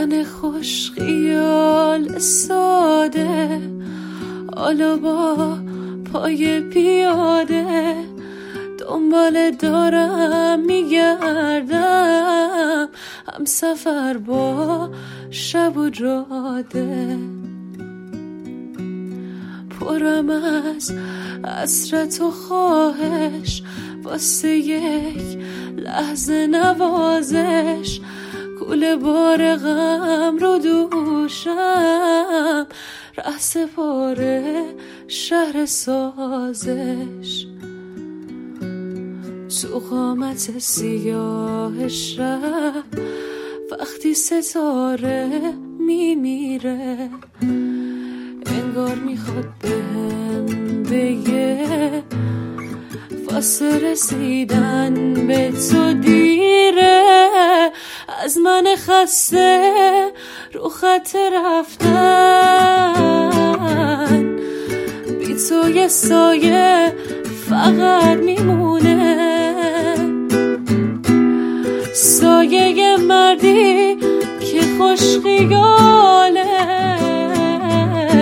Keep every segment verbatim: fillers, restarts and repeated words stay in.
من خوش خیال ساده، حالا با پای پیاده دنبال دارم میگردم، هم سفر با شب و جاده. پرم از حسرت و خواهش واسه یک لحظه نوازش، کوله بار غم رو دوشم، ره سپاره شهر سازش. تو قامت سیاه شب وقتی ستاره میمیره، انگار میخواد بهم بگه واسه رسیدن به تو دیره. از من خسته رو خط رفتن، بی تو یه سایه فقط میمونه، سایه مردی که خوش خیاله،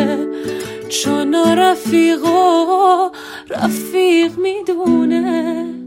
چون رفیق و رفیق میدونه.